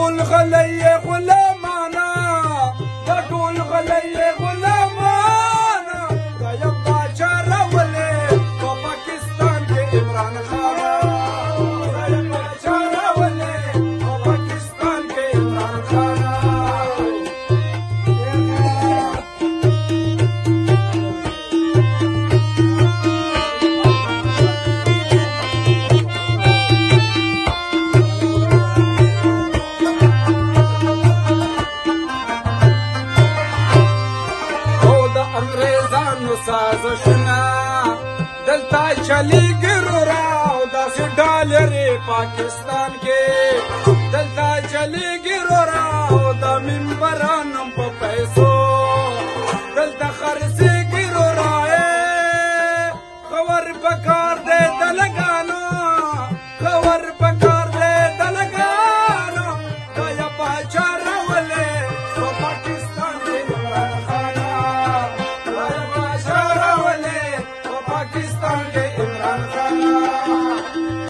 ټول غلی غلامانه دا ټول غلی غلامانه دا یم باچا راولې په پاکستان کې عمران خانه دا یم باچا راولې په پاکستان کې عمران خانه انګریزانو سازشونه دلته چلیږي رورا او داسې ډالرې پاکستان کې دلته چلیږي